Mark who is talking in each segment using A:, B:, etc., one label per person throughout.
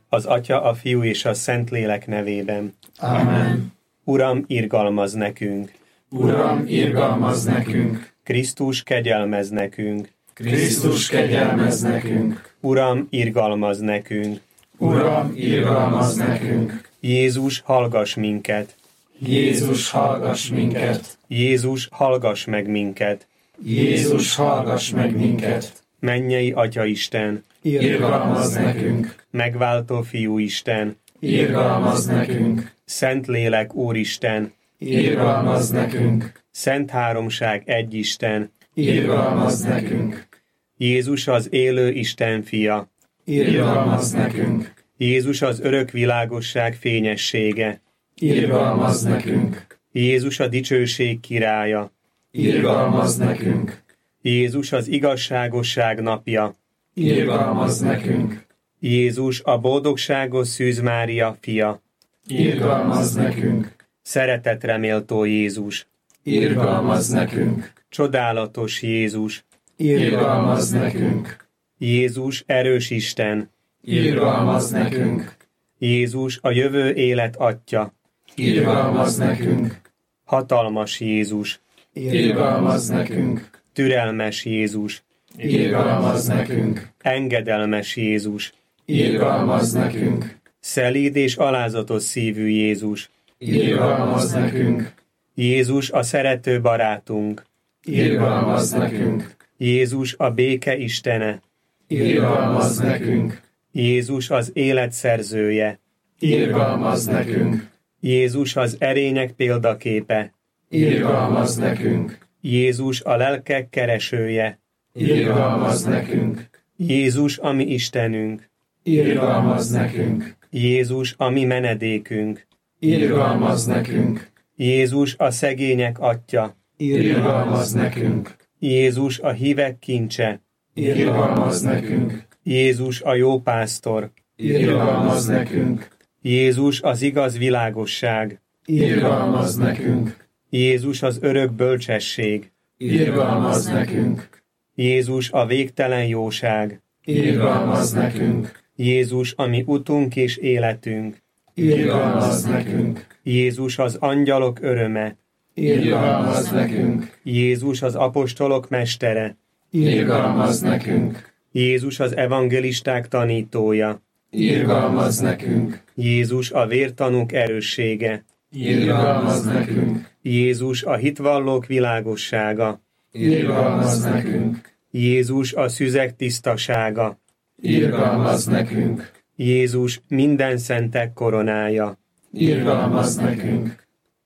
A: Az Atya, a Fiú és a Szentlélek nevében.
B: Amen.
A: Uram, irgalmazz nekünk!
B: Uram, irgalmazz nekünk!
A: Krisztus, kegyelmezz nekünk!
B: Krisztus, kegyelmezz nekünk!
A: Uram, irgalmazz nekünk!
B: Uram, irgalmazz nekünk!
A: Jézus, hallgass minket!
B: Jézus, hallgass minket!
A: Jézus, hallgass meg minket!
B: Jézus, hallgass meg minket!
A: Mennyei Atya Isten!
B: Irgalmazz nekünk!
A: Megváltó Fiú Isten!
B: Irgalmazz nekünk!
A: Szentlélek Úristen!
B: Irgalmazz nekünk!
A: Szent Háromság egy Isten!
B: Irgalmazz nekünk!
A: Jézus az élő Isten fia!
B: Irgalmazz nekünk!
A: Jézus az örök világosság fényessége!
B: Irgalmazz nekünk!
A: Jézus a dicsőség királya!
B: Irgalmazz nekünk!
A: Jézus az igazságosság napja!
B: Irgalmazz nekünk!
A: Jézus a boldogságos Szűz Mária fia!
B: Irgalmazz nekünk!
A: Szeretetre méltó Jézus!
B: Irgalmazz nekünk!
A: Csodálatos Jézus!
B: Irgalmazz nekünk!
A: Jézus erős Isten!
B: Irgalmazz nekünk!
A: Jézus a jövő élet Atya!
B: Irgalmazz nekünk!
A: Hatalmas Jézus!
B: Irgalmazz nekünk!
A: Türelmes Jézus!
B: Irgalmazz nekünk!
A: Engedelmes Jézus!
B: Irgalmazz nekünk!
A: Szelíd és alázatos szívű Jézus!
B: Irgalmazz nekünk!
A: Jézus a szerető barátunk!
B: Irgalmazz nekünk!
A: Jézus a béke Istene!
B: Irgalmazz nekünk!
A: Jézus az élet szerzője!
B: Irgalmazz nekünk!
A: Jézus az erények példaképe!
B: Irgalmazz nekünk!
A: Jézus a lelkek keresője!
B: Irgalmazz nekünk!
A: Jézus a mi Istenünk!
B: Irgalmazz nekünk!
A: Jézus a mi menedékünk!
B: Irgalmazz nekünk!
A: Jézus a szegények Atya!
B: Irgalmazz nekünk!
A: Jézus a hívek kincse!
B: Irgalmazz nekünk!
A: Jézus a jó pásztor!
B: Irgalmazz nekünk!
A: Jézus az igaz világosság!
B: Irgalmazz nekünk!
A: Jézus az örök bölcsesség!
B: Irgalmazz nekünk!
A: Jézus a végtelen jóság!
B: Irgalmazz nekünk!
A: Jézus a mi utunk és életünk!
B: Irgalmazz nekünk!
A: Jézus az angyalok öröme!
B: Irgalmazz nekünk!
A: Jézus az apostolok mestere!
B: Irgalmazz nekünk!
A: Jézus az evangelisták tanítója!
B: Irgalmazz nekünk!
A: Jézus a vértanúk erőssége!
B: Irgalmazz nekünk!
A: Jézus a hitvallók világossága!
B: Irgalmazz nekünk!
A: Jézus a szüzek tisztasága!
B: Irgalmazz nekünk!
A: Jézus minden szentek koronája!
B: Irgalmazz nekünk!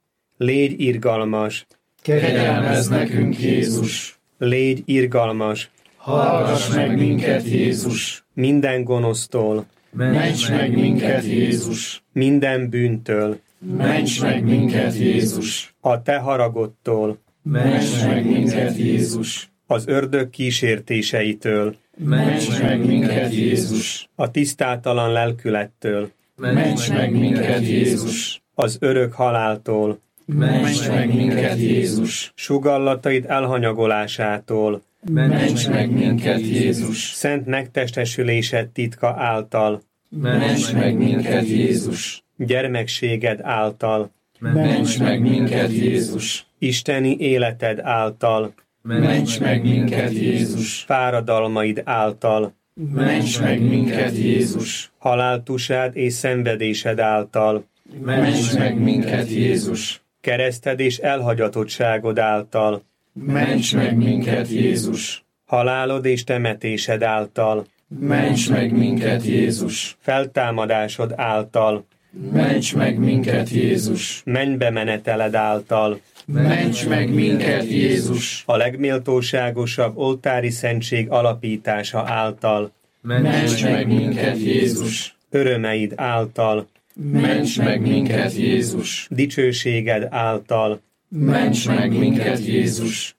A: Légy irgalmas!
B: Kegyelmezz nekünk, Jézus!
A: Légy irgalmas!
B: Hallgass meg minket, Jézus!
A: Minden gonosztól!
B: Ments meg minket, Jézus!
A: Minden bűntől!
B: Ments meg minket, Jézus!
A: A te haragodtól!
B: Ments meg minket, Jézus!
A: Az ördög kísértéseitől!
B: Ments meg minket, Jézus!
A: A tisztátalan lelkülettől!
B: Ments meg minket, Jézus!
A: Az örök haláltól!
B: Ments meg minket, Jézus!
A: Sugallataid elhanyagolásától!
B: Ments meg minket, Jézus!
A: Szent megtestesülésed titka által!
B: Ments meg minket, Jézus!
A: Gyermekséged által!
B: Ments meg minket, Jézus!
A: Isteni életed által!
B: Ments meg minket, Jézus!
A: Fáradalmaid által!
B: Ments meg minket, Jézus!
A: Haláltusád és szenvedésed által!
B: Ments meg minket, Jézus!
A: Kereszted és elhagyatottságod által!
B: Ments meg minket, Jézus!
A: Halálod és temetésed által!
B: Ments meg minket, Jézus!
A: Feltámadásod által!
B: Ments meg minket, Jézus!
A: Mennybe meneteled által!
B: Ments meg minket, Jézus!
A: A legméltóságosabb oltári szentség alapítása által!
B: Ments meg minket, Jézus!
A: Örömeid által!
B: Ments meg minket, Jézus!
A: Dicsőséged által!
B: Ments meg minket, Jézus!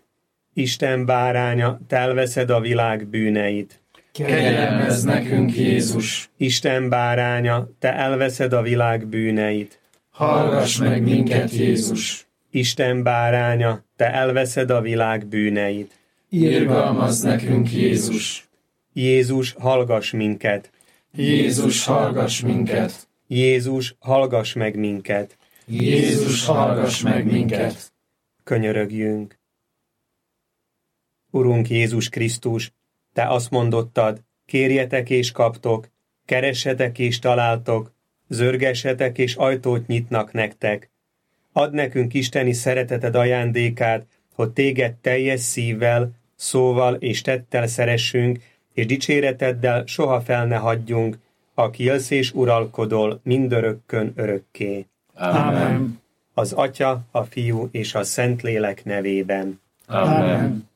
A: Isten báránya, te elveszed a világ bűneit!
B: Kegyelmezz nekünk, Jézus!
A: Isten báránya, te elveszed a világ bűneit!
B: Hallgass meg minket, Jézus!
A: Isten báránya, te elveszed a világ bűneit!
B: Irgalmazz nekünk, Jézus!
A: Jézus, hallgass minket!
B: Jézus, hallgass minket!
A: Jézus, hallgass meg minket!
B: Jézus, hallgass meg minket!
A: Könyörögjünk! Urunk Jézus Krisztus, Te azt mondottad, kérjetek és kaptok, keressetek és találtok, zörgessetek és ajtót nyitnak nektek. Add nekünk isteni szereteted ajándékát, hogy Téged teljes szívvel, szóval és tettel szeressünk, és dicséreteddel soha fel ne hagyjunk, aki élsz és uralkodol mindörökkön örökké.
B: Ámen.
A: Az Atya, a Fiú és a Szentlélek nevében.
B: Ámen.